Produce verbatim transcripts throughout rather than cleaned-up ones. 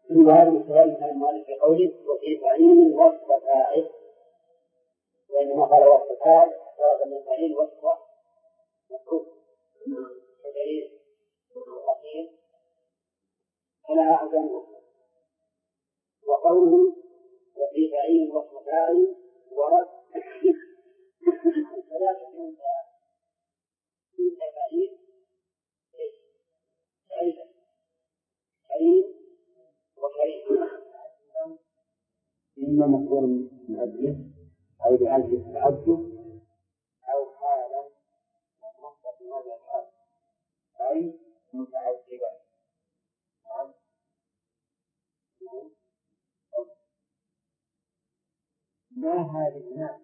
وهذا مستوى كان المؤلف في قوله وفي فعيل وصف فاعل، وإنما قال وصف فاعل فرض من فعيل وصف مفعول كدليل الأخير على أعظم أخرى. وقوله وفي فعيل وصف فاعل ورد ثلاثة من فعيل فعيل فعيل وكريم. إما مفعول من أجله أو بأجل التعجب أو حالا مصدر من هذا الحال أي متعجبا. ما هذه الناس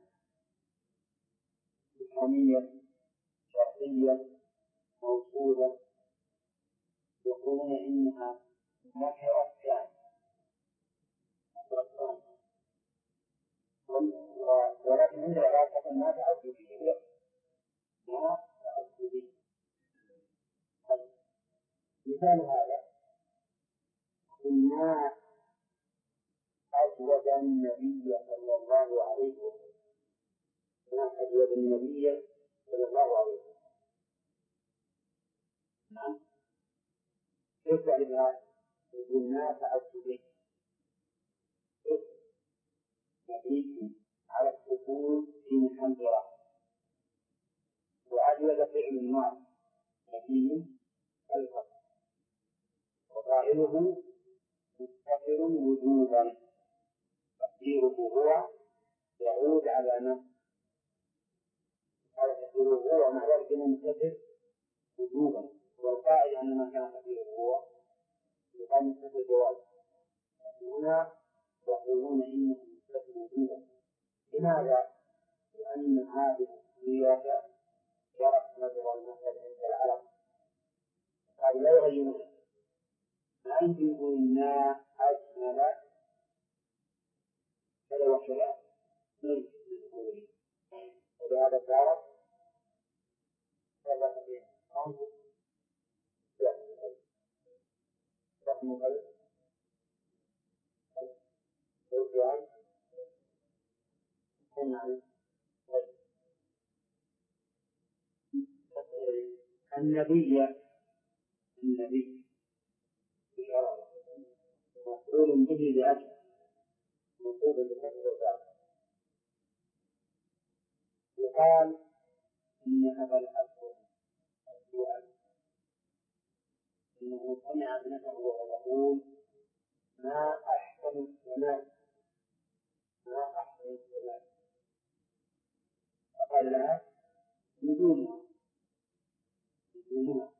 إسلامية شرطية موصولة يقولون إنها نكرة كان ولكن عند العراق ما تعجبية ما تعجبية. مثال هذا ما أجود النبي صلى الله عليه وسلم، ما أجود النبي صلى الله عليه وسلم. نعم كيف لها يقول ما تعجبية نبي على السكون في محنجرة وأجود فعل النار نبي الفقر وقائله مستقر وجوبا تقديره هو يعود على نفسه. هذا تقديره هو مع ذلك مستقر وجوبا، والقائل أن ما كان تقديره هو يقال مستقر جواب. هنا يقولون إنه مستقر وجوبا. لماذا؟ لأن هذه السياسة جرت مجرى المثل عند العرب، قالوا لا يغيرون. عندي يقول ما أجمل كذا وكذا من الأولين، ولهذا الدارة كذا كذا أنظر رقم قلب الوجوان كنا النبي النبي مفعول به لأجل مفعول بكسر الباء. يقال إن أبا الأسود السؤال إنه سمع ابنته وهو يقول ما أحسن السماء ما أحسن السماء، فقال لها نجومها نجومها،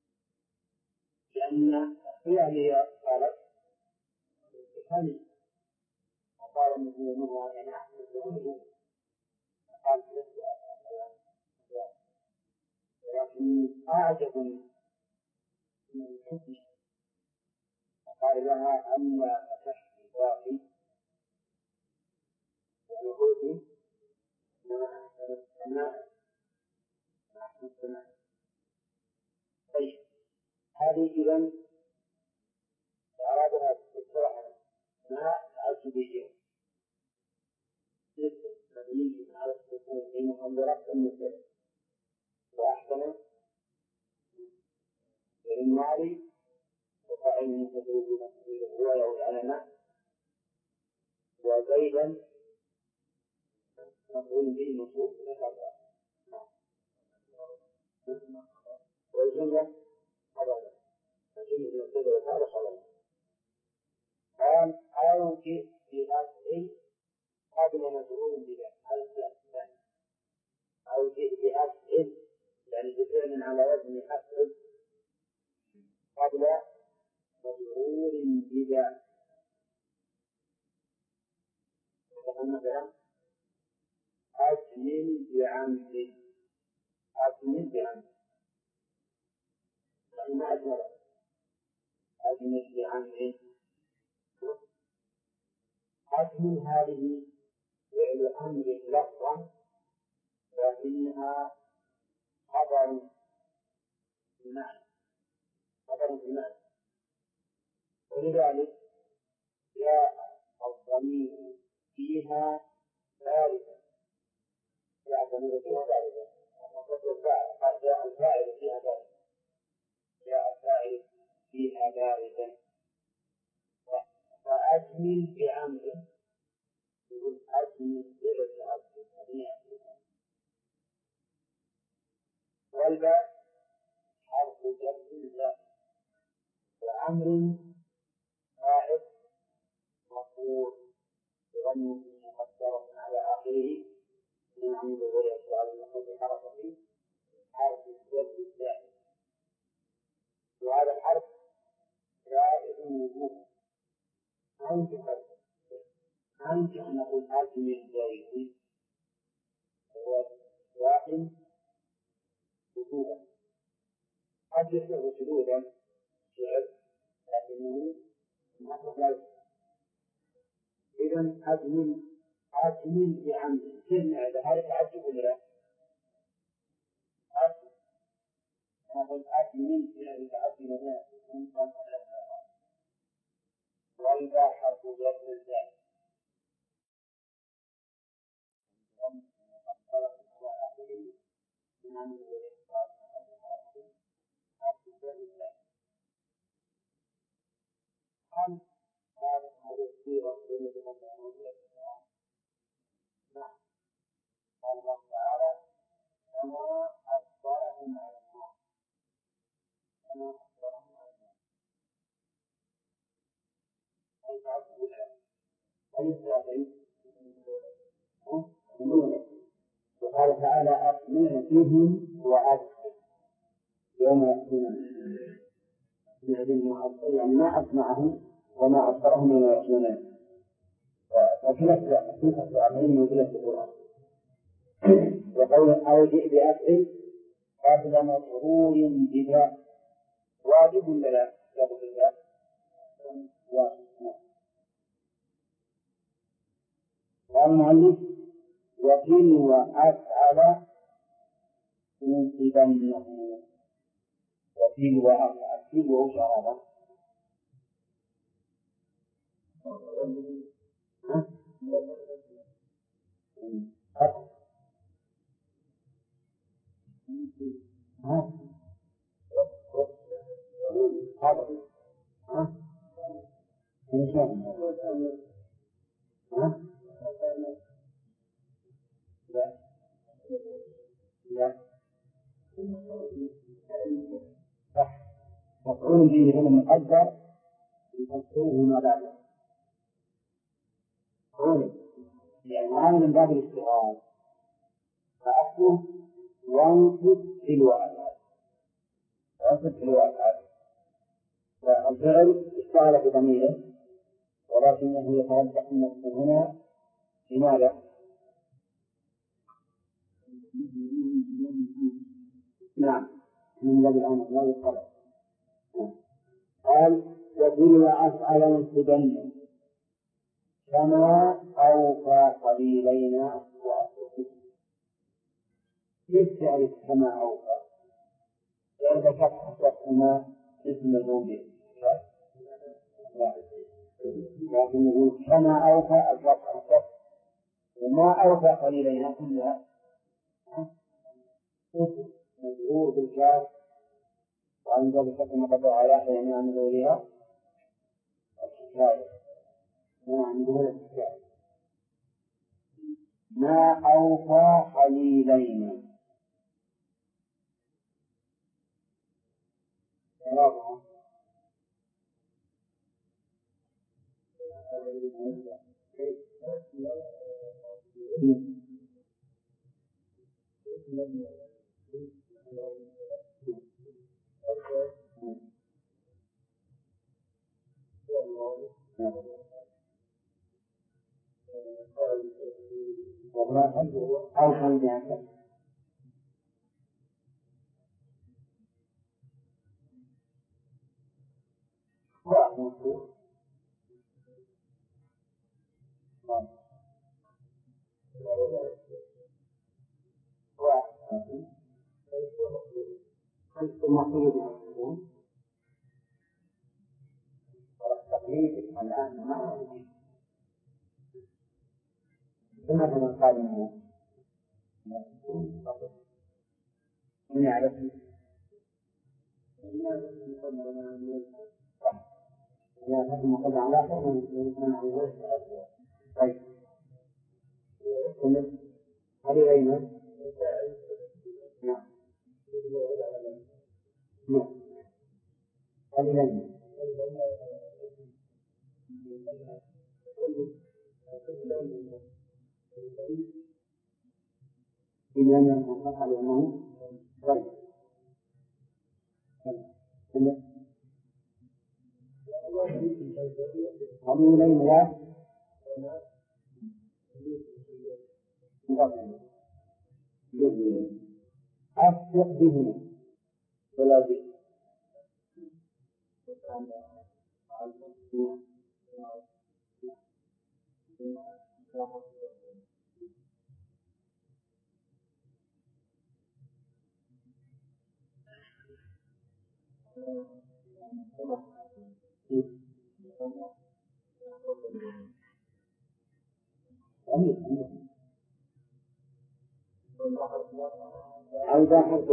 لأن هي قالت هل وقال نجومها يعني أحسن النجوم، قال لست ولكن أعجب من الحسن. قال لها أما فتحت باقي ونقول ما أحسن السماء ما أحسن السماء. طيب هذه إذن أرادها بالصراحة ما تعجبية مبني على السكون في محاضرة المثل وأحسن الماضي وفاعل متزوج هو يعود على ما وزيدا مفعول به منصوب والجملة خبر الجملة مبتدأ وهذا خبر. قال أو بأصل قبل مفعول به الأسماء أو بأصل يعني بفعل على وزن أصل قبل مفعول به. مثلا أجمل بعمد أجمل بعمد يعني ما أجمل أجمل بعمد. أجمل هذه فعل أمر لفظا لكنها خبر بمعنى خبر بمعنى، ولذلك الضمير فيها باردة يعتمد فيها باردة قد جاء الفاعل فيها باردة جاء الفاعل فيها باردة فأجمل بعمل يقول أجمل بعمل والباء حرف جر لا وأمر فاعل مفعول بضم مقدر على آخره من عمود الغير على المفعول حركته حرف جر لا وهذا الحرف جائز وجوبا أنت أنت أن نقول أجمل جائز هو واقع وجوبا قد يصير سجودا شعر لكنه نقص لا يصير. إذن أجمل أجمل بعمل سمع بهذا تعجب ولا لا؟ أجمل نقول أجمل يعني تعجب ولا لا؟ وإذا حرف جر الزائد هل هذا الصيغة التي تقدمها نعم قال الله تعالى وما أكبرهم على الله وما أكبرهم على الله أي تعبد الله أي تعبد وقال تعالى أسمع فيهم وأبصر يوم يأتون يعني ما أسمعهم وما أبصرهم وما يأتون فكلا السؤالين من كلا القرآن وقول أو جئ بأسر قبل مشهور بذا واجب ولا لا؟ واجب ولا واجب. قال المؤلف وتلو أفعل تنصبنه وتلو أفعل تلو وش هذا؟ ها؟ هذا ها؟ إن شاء الله ها؟ لا لا صح مفعول به هنا مقدر يفسره ما بعده يعني هذا من باب الاستغراق فأصله وانصب تلو أفعال وانصب تلو أفعال فالفعل اشتغل بضميره ولكنه يترجح النفس هنا لماذا؟ نعم من باب الأمر لا يطلع قال وتلو أفعل انصبنه كما أوفى قليلين وأصبح كيف تعرف كما أوفى؟ إذا كتبت ما اسم الرومي لكن يقول كما أوفى الفتح الفتح وما أوفى قليلين كلها مجهور بالكاف وعن ذلك كما قطع على حين عن ذولها الحكاية عن ذولها الحكاية ما أوفى قليلين واضح أو كان بأنك المقصود بالمفهوم والتقليد الآن ما مثلا قال إنه من يعرف لا تكون مقدمة على آخر من عن طيب هذه أين؟ نعم نعم هذه أين؟ إذا لم يكن فقط لأنه طيب هذه أين لا أصدق به ولا به أيضا حتى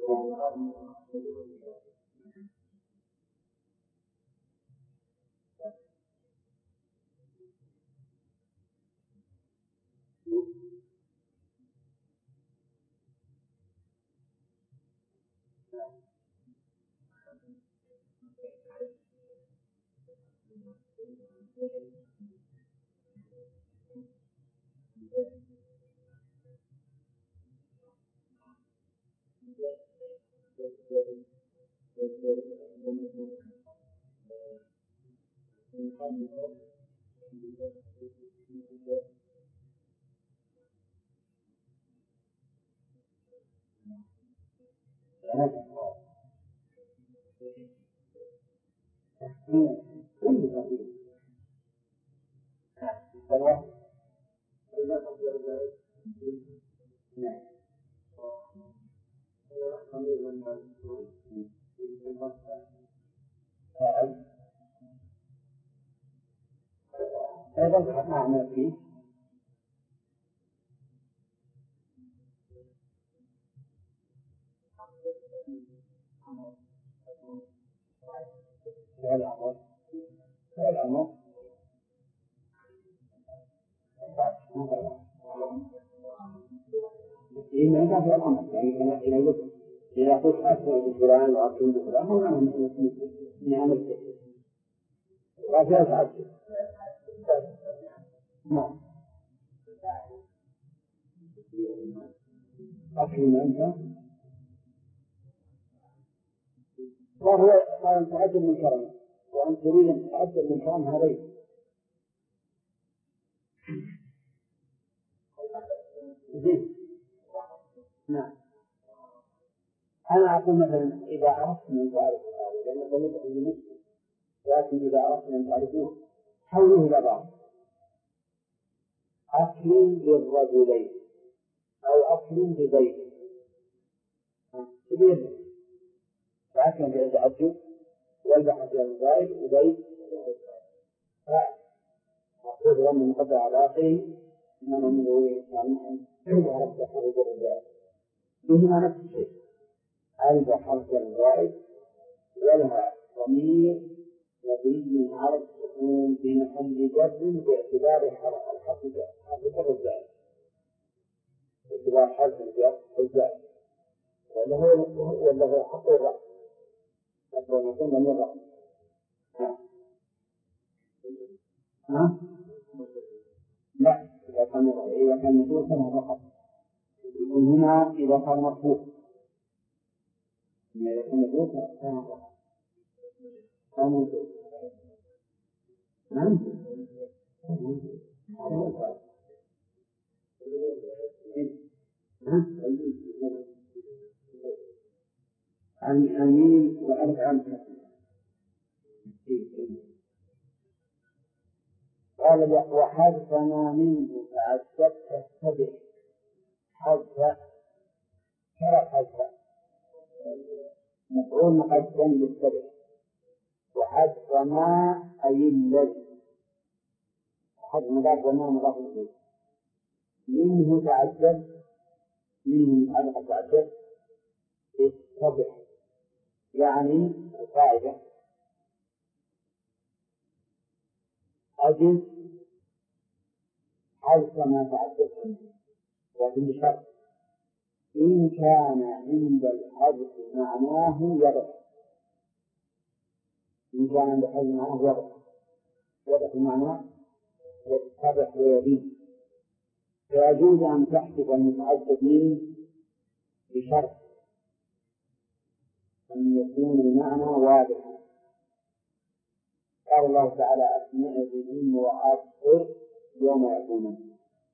أيضا نعمل فيه الأمر الأمر إن هذا في الأمر يعني إلى يد إذا قلت أكثر بفلان وأكثر بفلان هو من عمل كثير وفيها تعجب نعم أكثر من أنت وهو قال تعجب من كرم وأن تريد أن تعجب من كرم هذين زين نعم أنا أقول مثلا إذا عرفت من تعرف هذا لأن ذلك عندي مسلم لكن إذا عرفت من تعرفوه حوله إلى بعض أكل للرجلين أو أكل لبيت كبير فأكل في التعجب والبحث عن ذلك وبيت فأقول لهم من قبل على آخره إنما من هو يعني إذا عرفت حرف الرجال فيهما نفس الشيء عرف حرف الزائد ولها ضمير مبني على السكون في محل جر باعتبار حرف الزائد باعتبار حرف الزائد ولا هو ولا هو حق الرأس أكبر من كل من الرأس ها؟ لا إذا كان إذا كان مفروض فهو فقط هنا إذا كان مرفوع إذا كان مفروض فهو فقط فهو نعم عن أمين وألف عنه قال وحذفنا منه تعجبت تتبع حذف شرع حذف مفعول مقدم بالتبع وحذف ما أي الذي حذف مضاف وما مضاف إليه منه تعجب، منه حدث تعجب اتضح، يعني القاعدة أجل حرف ما تعجبت منه، لكن بشرط إن كان عند الحدث معناه يضح، إن كان عند الحدث معناه يضح، يضح المعنى يتضح ويبين، فيجوز أن تحذف المتعجب منه بشرط أن يكون المعنى واضحا. قال الله تعالى أسمع بهم وأبصر يوم يقومون،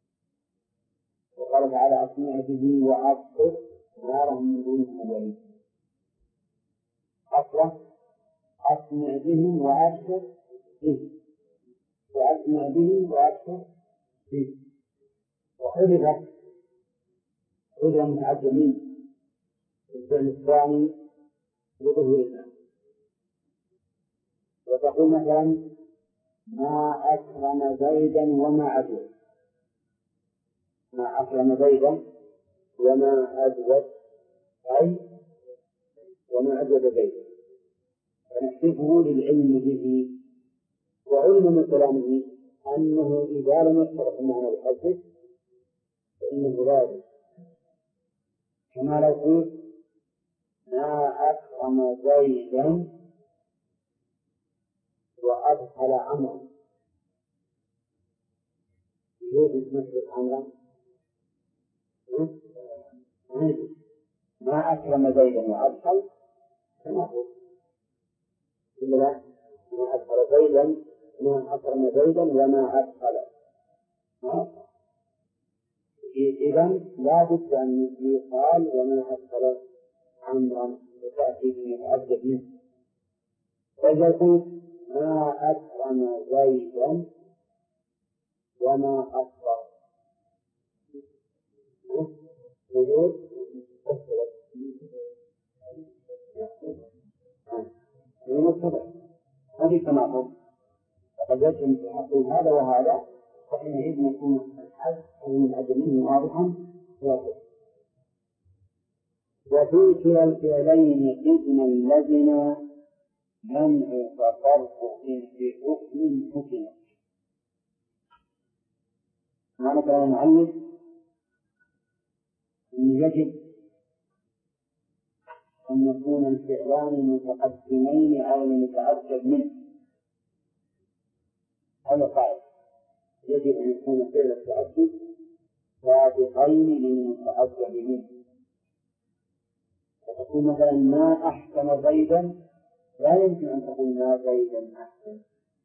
وقال تعالى أسمع به وأبصر نارا من دونهم ولي. أصلا أسمع بهم وأبصر به، وأسمع به وأبصر به، وحذفت حذف المتعجبين في الفعل الثاني لظهور المعنى. وتقول مثلا ما أكرم زيدا وما عجب، ما أكرم زيدا وما عجب، أي وما عجب زيدا، فنحسبه للعلم به، وعلم من كلامه أنه إذا لم يشترط المعنى الحدث فإنه لازم، كما لو قلت ما أكرم زيدا وأدخل عمرا، يجوز مثل عمرا؟ ما أكرم زيدا وأدخل كما هو، إلا ما أدخل زيدا، ما أكرم زيدا وما أدخل. إذن لا بد أن يقال وما أدخل عمرا وتأتي بمتعجب منه. فإذا قلت ما أكرم زيدا وما أكرم وجود المتبع هذه تناقض، فقد يجب في حق هذا وهذا، فحينئذ يكون الحد المتعجب منه واضحا واضح. وفي كلا الفعلين إذن الذين منع تصرف في حكم حكم. معنى كلام المؤلف أن يجب أن يكون الفعلان متقدمين أو المتعجب منه، هذا قائد، يجب أن يكون فعل التعجب سابقين للمتعجب منه. فتقول مثلا ما أحسن زيدا، لا يمكن أن تقول ما زيدا أحسن،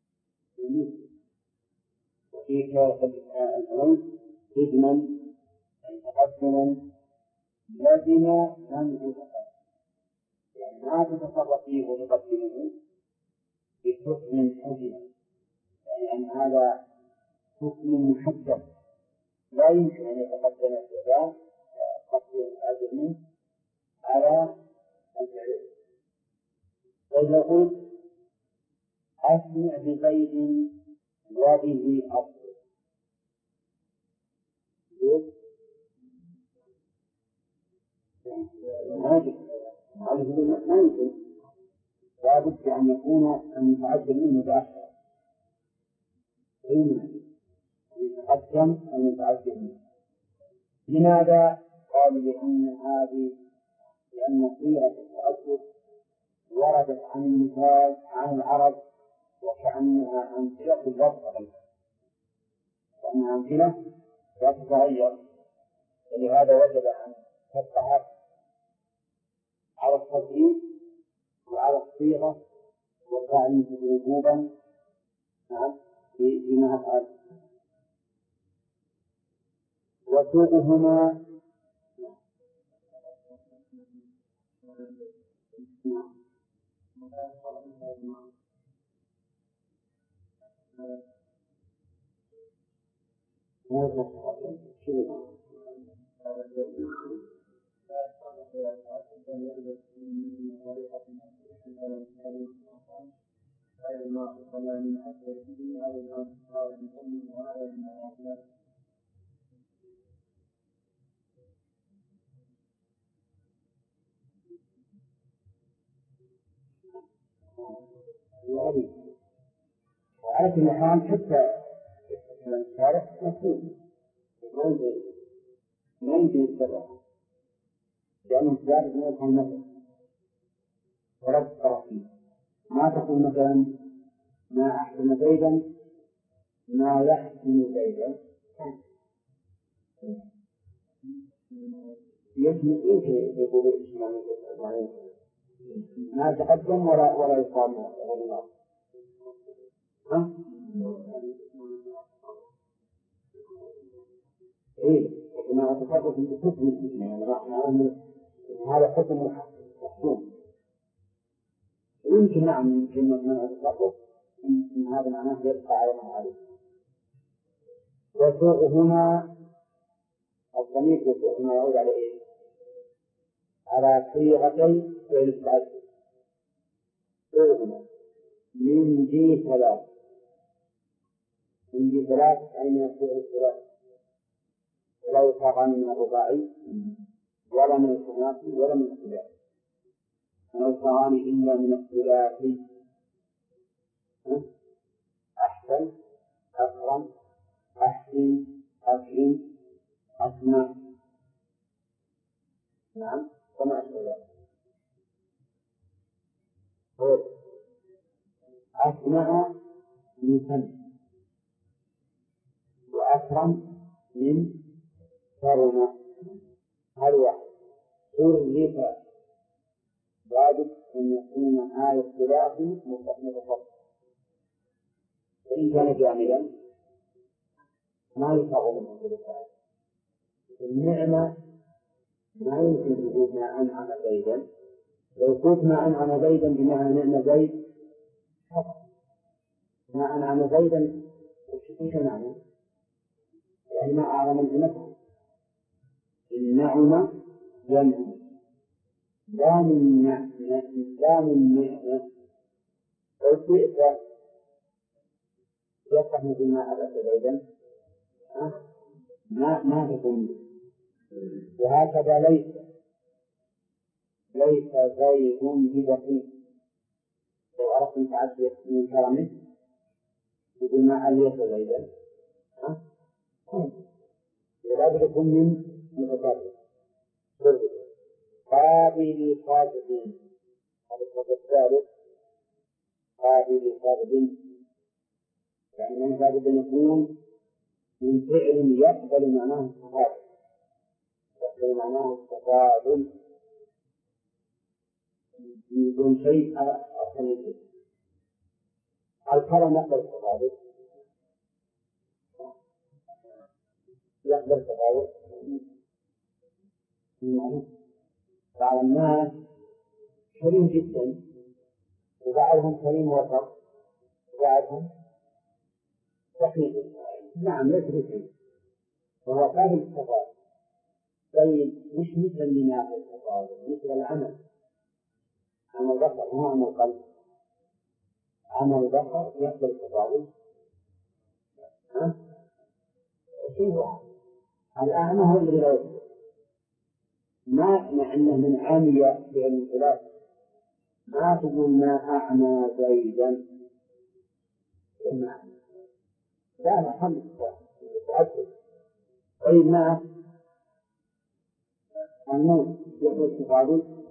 وفي الأمر إذنا تقدما لزم من يتقدم، يعني ما تتصرف فيه وتقدمه بحكم حكم، يعني أن هذا حكم محدد لا يمكن أن يتقدم الفعل قصد الأجر منه على الفعل. وإذا قلت أسمع بزيد وبه أبصر، ما يمكن، لا بد أن يكون المتعجب منه متأخر، يتقدم المتعجب منه. لماذا؟ قالوا لأن هذه لأن صيغة التعجب وردت عن المثال عن العرب وكأنها أمثلة لا تتغير، وأنها أمثلة لا تتغير، ولهذا وجب أن تتعرف على التدريب وعلى الصيغة والتعليم وجوبا فيما أفعل. وسوقهما وعلى كل حال حتى الشارع مفهوم ما يمكن ما يمكن يتبعها لأنه زاد من يكون مثلا ورد الطرفين ما تقول مثلا ما أحسن زيدا ما يحسن زيدا يمكن يقول يعني ما تقدم ولا ولا يقام غير الله. ها؟ إيه ما أتصرف في حكم يعني هذا حكم محكوم يمكن نعم يمكن من أتصرف إن هذا معناه يبقى على ما عليه. وسوء هنا الضمير يسوء هنا يعود على إيه؟ على صيغتين فعل التعدد. سوء هنا من جي ثلاث من جي ثلاث أي من الفعل الثلاث ولا يصاغ من الرباعي ولا من الثلاثي ولا من الثلاثي ولا يصاغ إلا من الثلاثي. أحسن أكرم أحسن أكرم أسمع نعم وما أشبه أسمع من سمع وأكرم من كرم. هذا واحد أرغب لابد أن يكون هذا الثلاثي متفق فإن كان جامدا ما يصاب منه بالفعل. النعمة ما يمكن وجود ما أنعم زيدا. لو قلت ما أنعم زيدا بمعنى نعم زيد ما أنعم زيدا وش معنى؟ يعني ما أعظم النعمة النعمة ينعم لا من نعمة لا من نعمة. لو شئت يفتح مثل ما أبأت زيدا ما ما تكون. وهكذا ليس ليس زيد ببخيل. لو أردت أن تعد من كرمه يقول ما أليس زيدا لابد يكون من متكبر. قابل قابل هذا الصف الثالث قابل قابل يعني من لابد أن يكون من فعل يقبل معناه التقابل يقبل معناه التقابل يكون شيء أكثر من شيء. الكرم يقبل التقابل يقبل التقابل بعض الناس كريم جدا وبعضهم كريم وسط وبعضهم بخيل. نعم ليس بخيل وهو قابل للتقابل. طيب مش مثل لناء التقابل مثل العمل عمل البصر مو عمل القلب. عمل البصر يقبل التقابل ها شيء واحد. الأعمى هو الذي لا يقبل ما مع أنه من عمي بأن ثلاث ما تقول ما أعمى زيدا لا نحن نتعدد. طيب ما الموت يقبل التقابل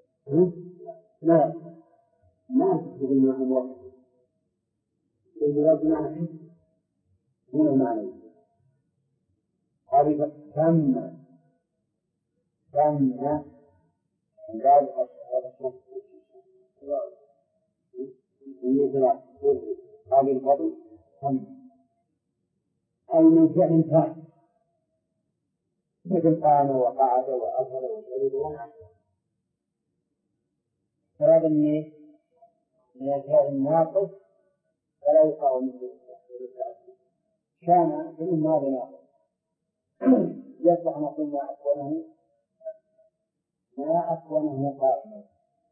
لا ما تقول ما هو الوقت الجواب معنى من المعنى هذه تم تم لا الأشخاص من ثلاث هذه القضية تم أي من فعل كان مثل قام وقعد وأكل وشرب ونعم. هذا من من الفعل الناقص فلا يقع مثل كان في الماضي ناقص يصلح نقول ما أكونه ما أكونه قائما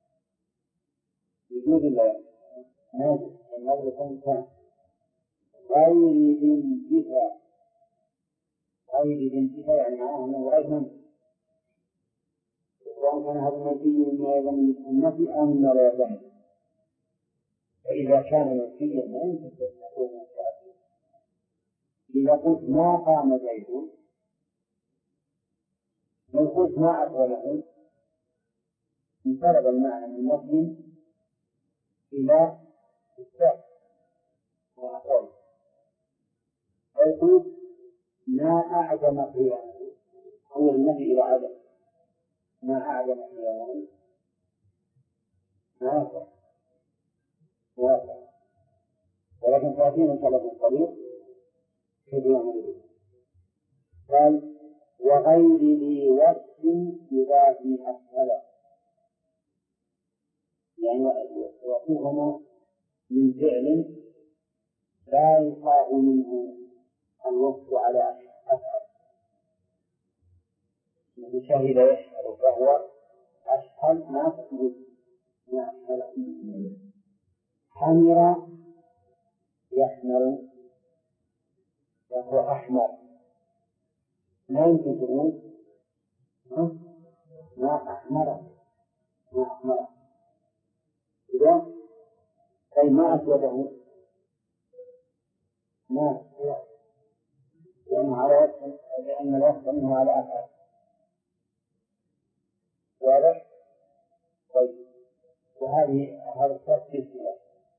يجوز الله ناجح النظر يكون كان غير انتفاع غير انتفاع يعني معناه أنه غير منفي سواء كان هذا المنفي مما يلزم النفي أو مما لا يلزم. فإذا كان منفيا ما يمكن تكون متعديا. إذا قلت ما قام زيد، لو قلت ما أكرمه انقلب المعنى من نفي إلى إثبات وأقوال. أو قلت ما أعظم قيامه، أول النفي إلى عدم، ما أعظم قيامه موافق موافق، ولكن تأتينا كلام قليل كيف يعمل. قال وغير ذي وصف يضاهي أسهلا، يعني وصفهما من فعل لا يقع منه الوصف على أفعل، من شهد يشهد فهو أشهل ما تقول ما أشهل. حمر يحمر وهو أحمر، ما يمكن تقول ما أحمر ما أحمر إذا أي ما أسوده ما لأن على لأن الوصف منه على أفعل. واضح؟ طيب، وهذه هذا الصوت فيه خلاف،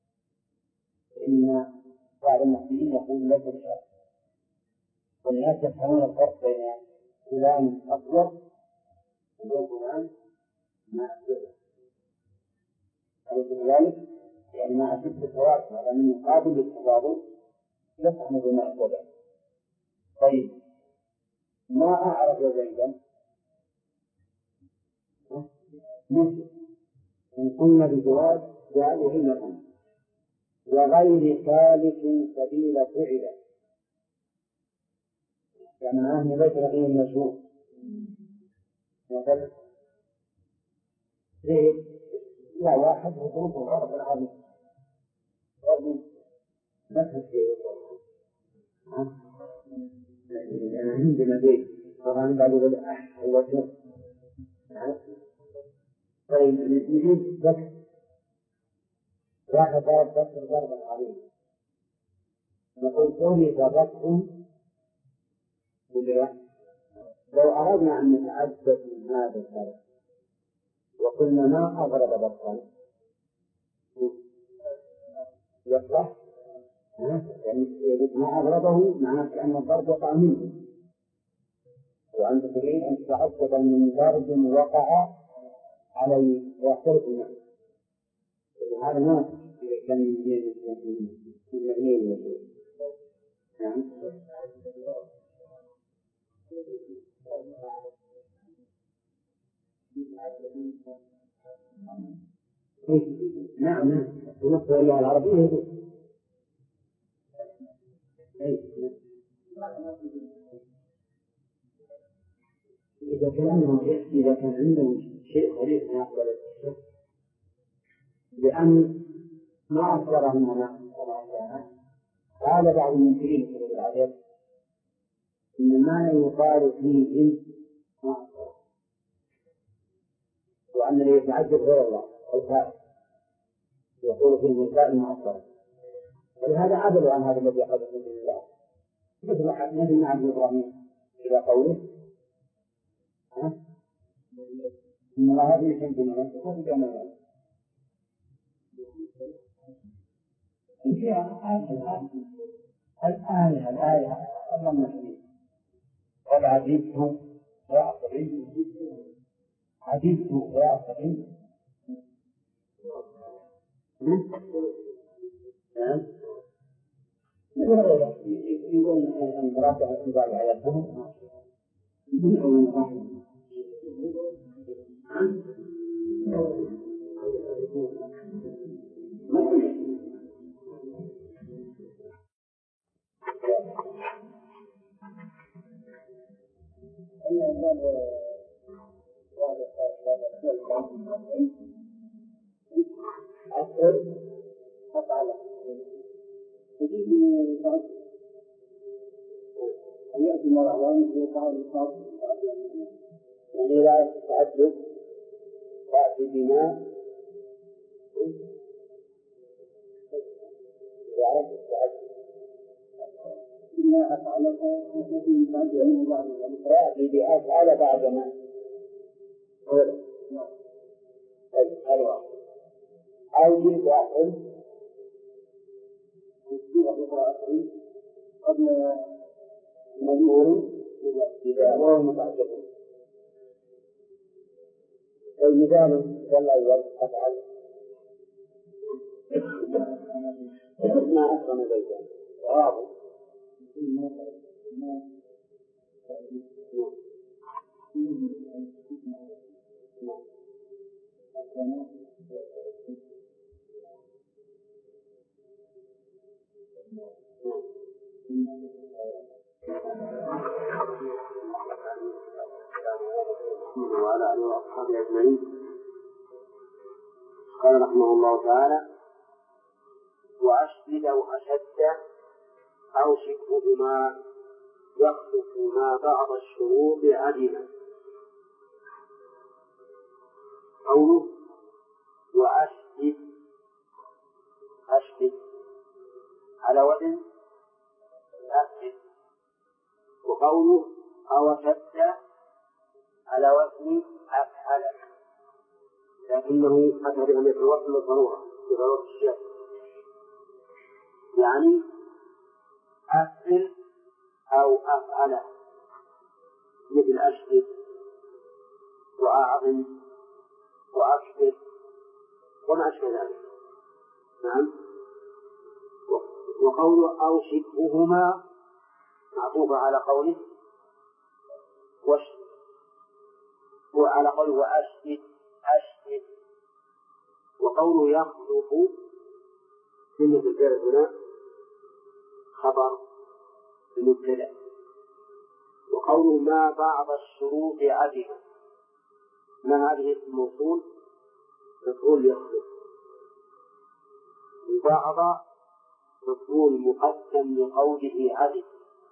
إن بعض المسلمين يقول ليس بشرط، والناس يفهمون الفرق بين فلان أصغر وبين فلان ما أصغر، أليس كذلك؟ يعني ما أشد التواصل على من يقابل التفاضل يفهم بما أصغر. طيب، ما أعرف زيدا مثل إن قلنا بجواب جاء وهمة وغير ثالث سبيل فعل، يعني معه بيت رقيق مشهور مثلا زيد لا واحد وظروف الغرب العظيم نفس الشيء. عندنا زيد طبعا بعد بدأ أحد. طيب نجيب ذكر واحد ضرب ذكر ضربا عظيما، نقول قولي ضربتم بالله. لو أردنا أن نتعدد من هذا الضرب وقلنا ما أضرب ضربا يصلح، يعني ما أضربه معناه أن الضرب وقع منه، وأنت تريد أن تتعدد من ضرب وقع عليه ويختلف الناس، هذا ما كان من المبنيين. نعم نعم نعم نص اللغة العربية. إذا كان إذا كان عنده شيء غريب ما يقبل الشك، لأن ما أصدر منها قال بعض المنكرين في العدد إن ما يقال فيه ما أصدر، وأن اللي يتعجب غير الله الفائز يقول فيه النساء ما أصدر، ولهذا عدلوا عن هذا الذي قال من الله، مثل مثل عبد إبراهيم إلى قوله إن الله هذه شيء جميل وفي جميل الآية الآية الله المسلمين قال عجبت يا أصبعي عجبت يا أصبعي يقول أن رافع أنزال عيبهم من أول واحد أن يأتي مرة يعني لا تتعدد تأتي بما وعرفت التعجب ما أفعلها التي تعجب بعض يأتي بأفعل بعد ما طيب هذا واحد أو جلد أخر قبل مجهول إذا هو متعجب. المثال والأول أفعل ما أكرم بيتا راضي وعلى آله وأصحابه أجمعين. قال رحمه الله تعالى: وأشدد أو أشد أو شبههما يخلف ما بعض الشروط عدما. قوله وأشدد أشدد على وزن أشدد، وقوله أو شد على وزن أفعل، لكنه أتى بهم الوصل للضرورة بضرورة الشيء، يعني أفعل أو أفعل، مثل أشدد وأعظم وأكبر وما أشبه ذلك. نعم. وقوله أو شبههما معطوف على قوله واشدد، وعلى قوله وأشدد أشدد. وقوله يخلف كلمة الجر هنا خبر المبتدأ. وقوله ما بعض الشروط عدم، ما هذه الموصول مفعول يخلف، بعض مفعول مقدم لقوله عدم،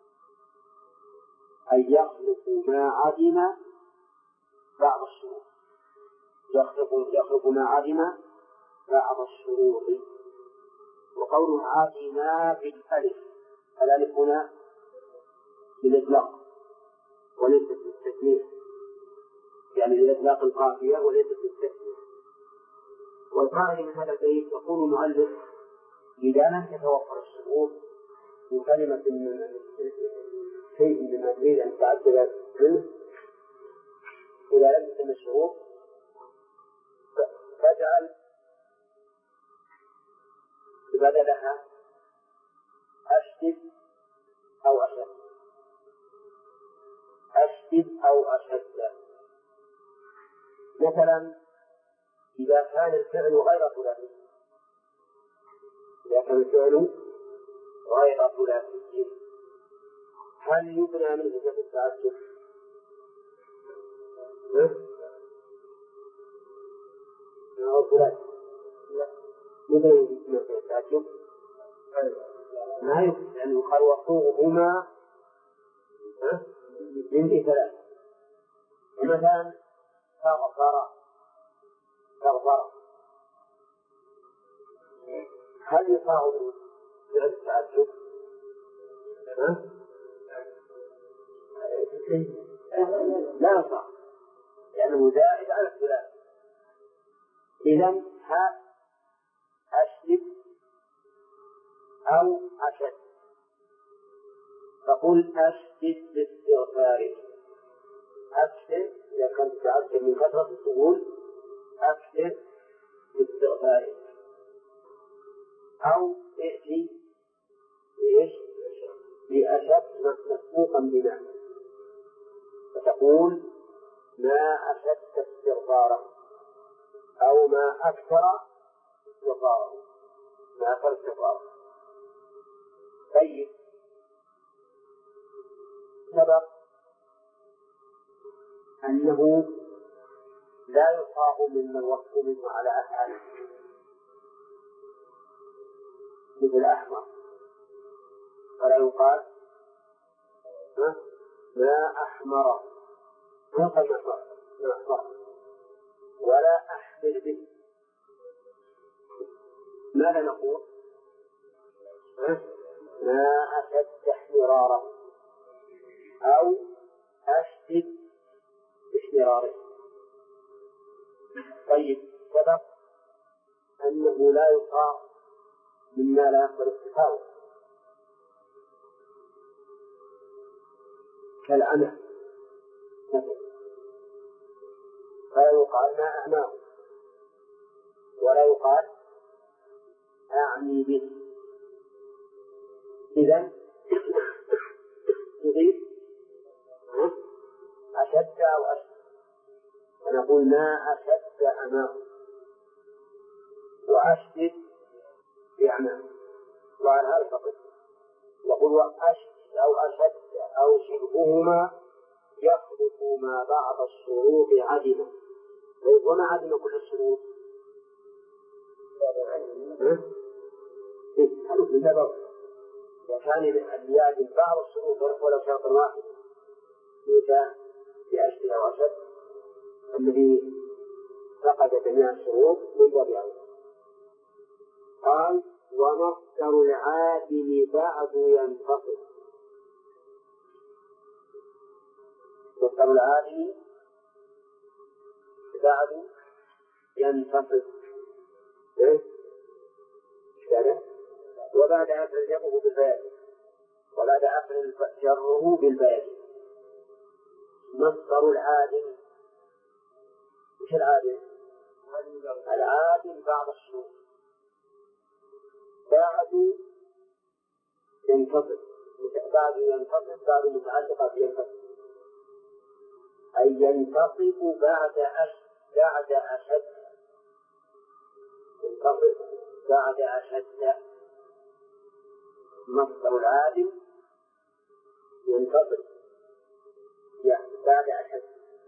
أي يخلف ما عدم بعض الشروط، يخلف يخلف ما عدم بعض الشروط. وقوله عدم بالألف، الألف هنا للإطلاق وليست للتثنية، يعني للإطلاق القافية وليست للتثنية. والقاعدة من هذا البيت يقول المؤلف: إذا لم تتوفر الشروط من كلمة من شيء مما تريد أن تعدل منه، إذا لم تتم الشروط فاجعل بدلها أشدد أو أشد، أشدد أو أشد. مثلا إذا كان الفعل غير ثلاثي، إذا كان الفعل غير ثلاثي هل يبنى منه في التعجب؟ أو ثلاثي يبنى منه في التعجب؟ ما يمكن، لأنه قال وصوغهما من في ثلاث. مثلا تغفر تغفر، هل يصاغ فعل التعجب؟ لا يصاغ، لأنه زائد على الثلاث. إذن ها أشد أو أشد، فقل أشد باستغفاره. أكثر إذا كنت تعجب من كثرة تقول أكثر باستغفاره. أو ائتي بإيش؟ بأشد مسبوقا بما، فتقول ما أشد استغفاره، أو ما أكثر استغفاره، ما أكثر استغفاره. طيب، سبق أنه لا يصاب مما الوصف منه على أفعاله، مثل أحمر، فلا يقال ما أحمر، ما يقال ما أحمر، ولا أحمل به. ماذا نقول؟ ما أشد احمراره أو أشدد احمراره. طيب، سبق أنه لا يقال مما لا يقبل التفاوت كالعمى فلا يقال ما أعماه ولا يقال أعني به. إذن تضيف أشد أو أشد، فنقول ما أشد أماه وأشد بأعماه، وعلى هذا فقط يقول وأشد أو أشد أو شبههما يخلق ما بعض الشروط عدمه. وما عدم كل الشروط؟ وكان يعدم بعض الشروط ولو شرط واحد يؤتى بأشد أو أشد، الذي فقد جميع الشروط من باب أولى. قال ومصدر العادم بعد ينفصل. مصدر العادم بعد ينفصل وبعد أفعل جره بالبيان وبعد أفعل جره بالبيان. مصدر العادم مش العادم العادم بعد الشروط بعد ينفصل بعد ينفصل بعد متعلقة بينفصل أي ينتصب بعد أشد بعد أشد ينتصب بعد أشد. مصدر العادم ينتصب يعني بعد أشد،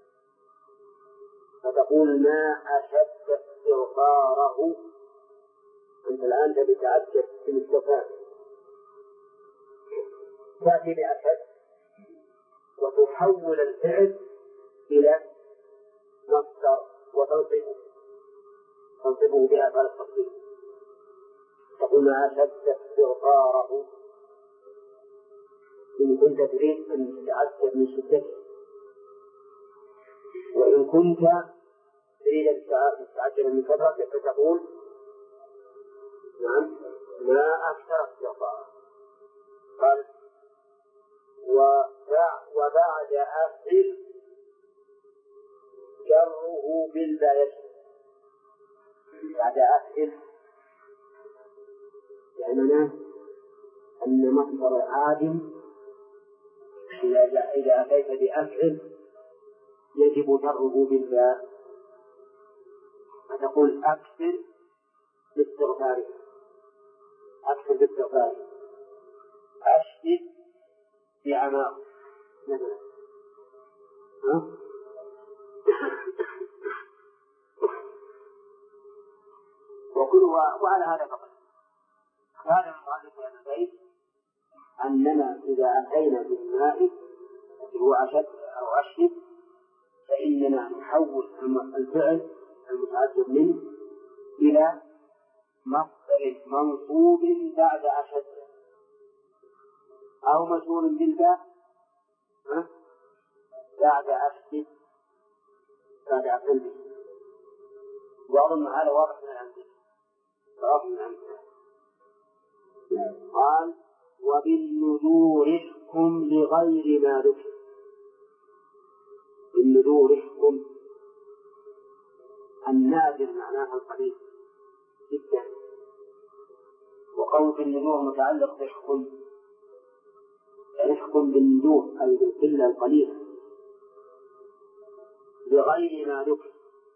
فتقول ما أشد استغفاره. أنت الآن تبي تعجب في الاستغفار، تأتي بأشد وتحول الفعل إلى مصدر وتنصبه تنصبه بأفعال التفصيل. تقول ما أشد استغفاره إن كنت تريد أن تتعجب من شدته، وإن كنت تريد أن تتعجب من كثرته فتقول نعم ما أكثر استغفاره. قال وبعد أفعل جره بالباء بعد أفعل لأننا أن مصدر العادم إذا أتيت بأفعل يجب جره بالباء، فتقول أكثر باستغفاره أكثر باستغفاره أشدد بعماه مثلا. وكل وعلى هذا فقط. هذا المؤلف هذا البيت أننا إذا أتينا بالماء هو أشد أو أشد فإننا نحول الفعل المتعجب منه إلى مصدر منصوب بعد أشد أو مجرور بالباء بعد أشد بعد أشد. وأظن هذا واضح من الأمثلة واضح من الأمثلة. قال وبالنذور احكم لغير ما ذكر. بالنذور احكم النادر معناها القليل جدا، وقول بالنذور متعلق باحكم يعني احكم بالنذور أي بالقلة القليلة لغير ما ذكر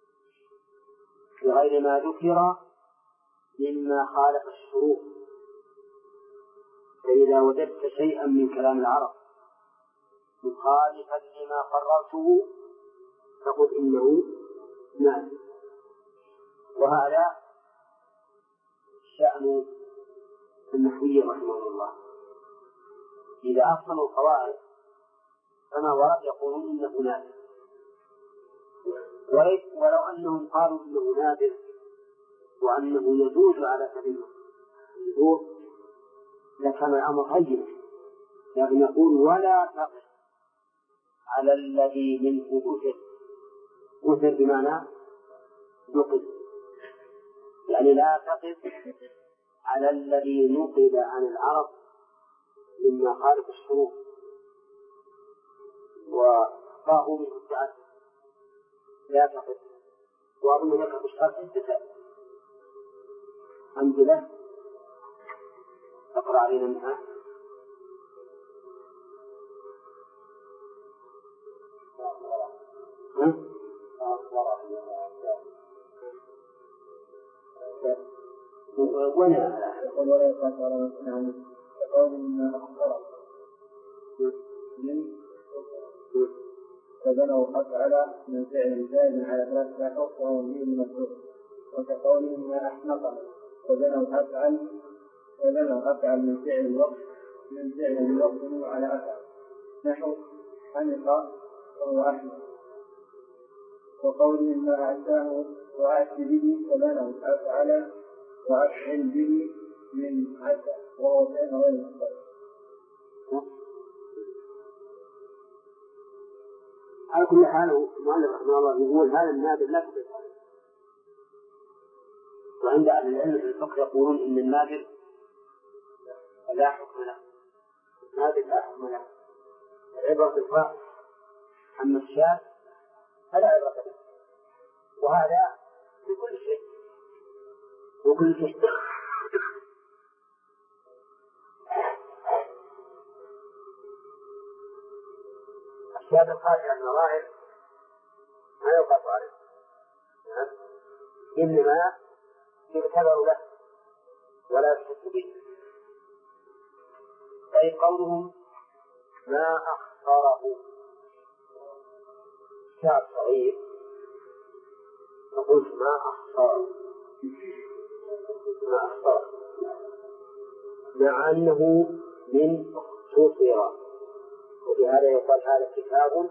لغير ما ذكر مما خالف الشروط. فإذا وجدت شيئا من كلام العرب مخالفا لما قررته فقل إنه نعم. وهذا شأن النحوي رحمه الله، إذا أحسنوا القواعد فما ورد يقولون إنه نادر، ولو أنهم قالوا إنه نادر وأنه يجوز على سبيل النذور لكان الأمر هين، لكن يقول ولا تقف على الذي منه أثر. أثر بمعنى نقل، يعني لا تقف على الذي نقل عن العرب من مخالف الشروط وضاعوا منه التعدد، لا تقف. وأظن لك بشرط الدفاع أمثلة أقرأ علينا منها. ولا يقول ولا يقاس على مسلم كقول مما أخبره من فبنوا أفعل من فعل زائد على ثلاثة أحرف وهو به المسلوب، وكقول مما أحنق فبنوا أفعل فبنوا أفعل من فعل الوقت من فعل الوقت على أفعل نحو حنق وهو أحنق، وقول مما أعتاه وأعت به فبنوا أفعل وأفعل به من عسى وهو كان غير مستقيم. على كل حال المؤلف رحمه الله يقول هذا النادر لا تقف عليه. وعند أهل العلم في الفقه يقولون إن النادر لا حكم له، النادر لا حكم له، العبرة بالفاحش، أما الشاذ فلا عبرة به. وهذا في كل شيء وكل شيء. الشاذ الخارج عن الظاهر ما يوقف عليه، إنما يعتبر له ولا يحس به. أي قولهم ما أخطره شاذ صغير نقول ما أخطره ما أخطره مع أنه من اختصر، وبهذا يقال هذا كتاب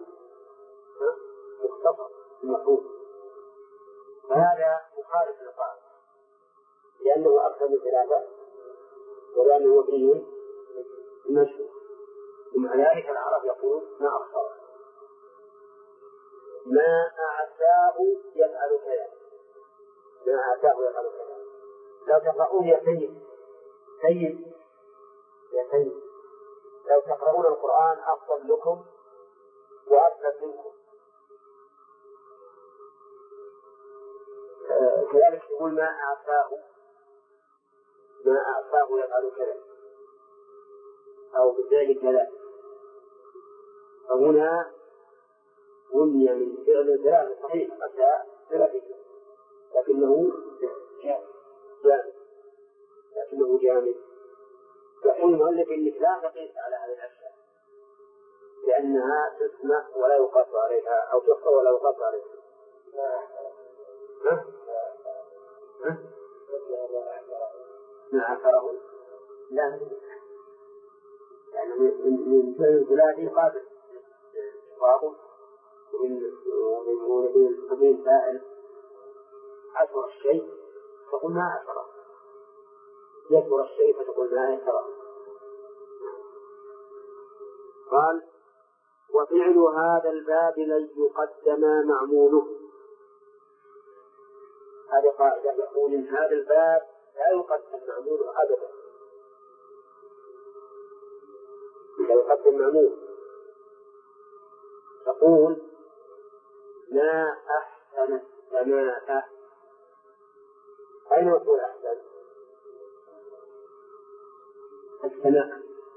مختصر محفوظ، فهذا مخالف للقاعدة لأنه أكثر من ثلاثة ولأنه مبني المشهور. ومع ذلك العرب يقول ما أخطره ما أعتاه يفعل كذا، ما أعتاه يفعل كذا. لو تقرؤون يا سيد سيد يا سيد لو تقرؤون القرآن أفضل لكم وأسلم منكم. آه كذلك يقول ما أعتاه ما أعتاه يفعل كذا أو بذلك كذا. فهنا بني من فعل ثلاثة صحيح أتى ثلاثة لكنه جامد لكنه جامد. يقول المؤلف إنك لا تقيس على هذه الأشياء لأنها تسمع ولا يقاس عليها أو تقرأ ولا يقاس عليها. ها؟ ها؟ ما عكره لا يعني من فعل ثلاثي قابل واضح ومن القبيل سائل عشر الشيء تقول ما عشره، يكبر الشيء فتقول ما يكره. قال وفعل هذا الباب لن يقدم معموله. هذه قاعدة يقول إن هذا الباب لا يقدم معموله أبدا، لا يقدم معمول. تقول ما أحسن السماء، أين يقول أحسن السماء؟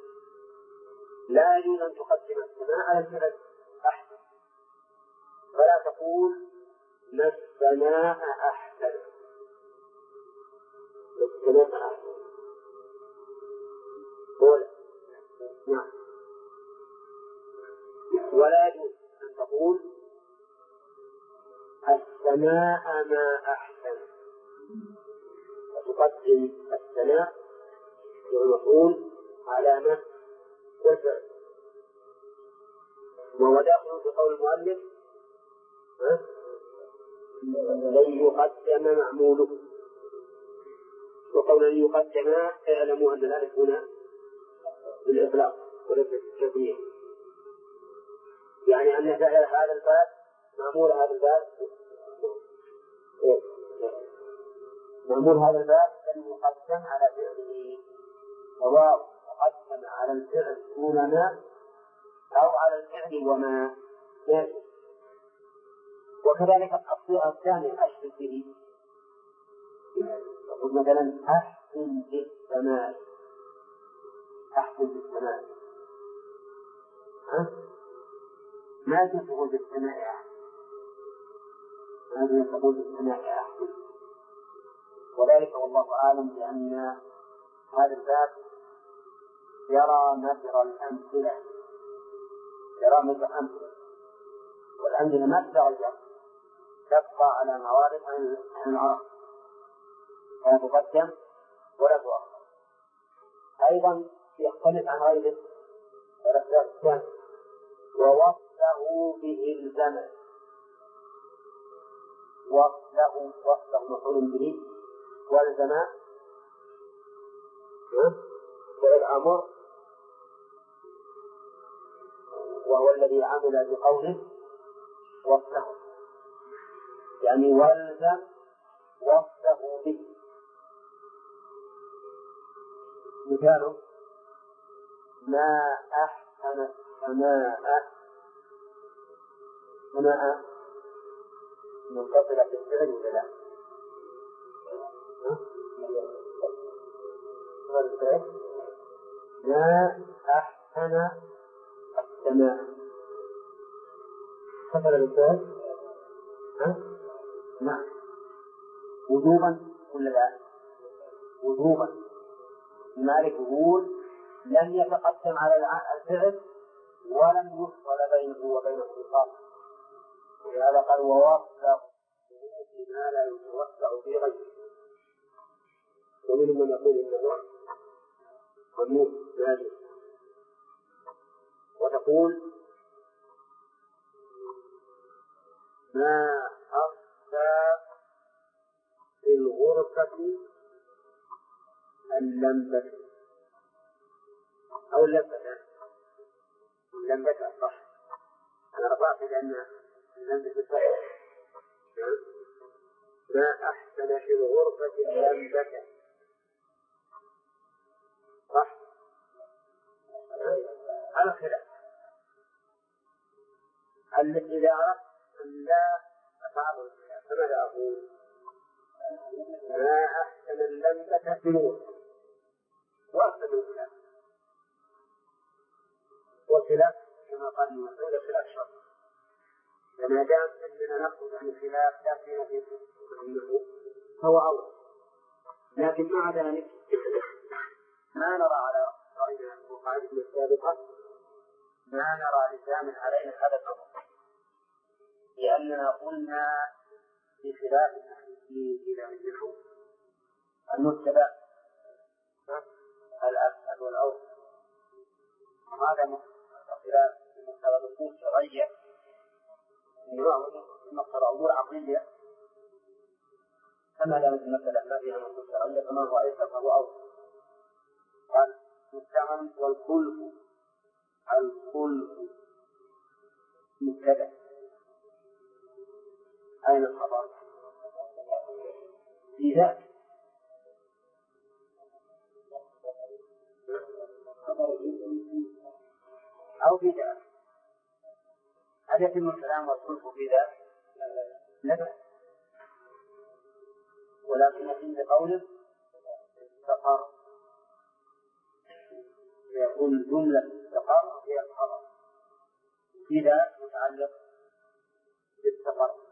لا يجوز أن تقدم السماء على الفعل أحسن، فلا تقول ما السماء أحسن، السماء أحسن قول نعم. ولا يجوز أن تقول السماء ما أحسن، وتقدم السماء المفعول على ما والفعل. وهو داخل في قول المؤلف لن يقدم معموله، وقول لن يقدم اعلموا أن الألف هنا الإطلاق وليس التثنية، يعني أن فعل هذا الباب معمول هذا الباب معمول هذا الباب لم يقدم على فعله، سواء قدم على الفعل دون ما أو على الفعل وما يجب. وكذلك الصيغة الثانية أشبه به، يقول مثلا أحسن بالسماء، أحسن بالسماء، ها؟ ما تقول بالسماء أحسن، هذه تقول بالسماء أحسن. وذلك والله أعلم بأن هذا الباب يرى مجرى الأمثلة، يرى مجرى الأمثلة، والأمثلة ما تتغير، تبقى على موارد عن العرب، لا تقدم ولا تؤخر. أيضا يختلف عن غيره الثاني، ووصله به الزمن، وصله وصله مفعول به، والزمان فعل أمر، وهو الذي عمل بقوله وصله، يعني والزم وصله به. مثاله ما أحسن السماء، سماء منفصلة بالفعل ولا لا؟ ما أحسن السماء فصل بالفعل، ها؟ نعم، وجوبا ولا لا؟ وجوبا. مالك يقول لم يتقدم على الفعل ولم يفصل بينه وبين الخطاب، ولهذا قال ووصله بما لا يتوسع في غيره. ومنهم من يقول انه ممنوع لا، وتقول ما أخفى في الغرفة اللمبة أو اللمبة، اللمبة صح، أنا رفعت لأن اللمبة صح. ما أحسن في الغرفة اللمبة صح على خلاف. إذا أردت أن لا أفعل الخلاف فماذا أقول؟ ما أحسن اللمبة في الغرفة، وأحسن الخلاف، والخلاف كما قال المسؤول خلاف شرط، فما دام أننا نأخذ عن الخلاف تأتينا في أنه هو أول. لكن مع ذلك ما نرى على رأينا وقاعدتنا السابقة، ما نرى لزاما علينا هذا الأمر، لأننا قلنا في خلاف الحديث إلى النحو المتبع الأسهل والأوسط، وهذا خلاف مقتضى النصوص الشرعية، مقتضى أمور عقلية، كما دامت المسألة ما فيها نصوص شرعية فما هو أيسر فهو أوسط. قال مستعمل والخلف، الخلف مبتدأ، أين الخبر؟ في ذاك أو في ذاك، هل يتم الكلام والخلف في ذاك؟ لا، ولكن يتم بقوله استقر، يكون جملة استقر هي الخبر، في ذاك متعلق باستقر.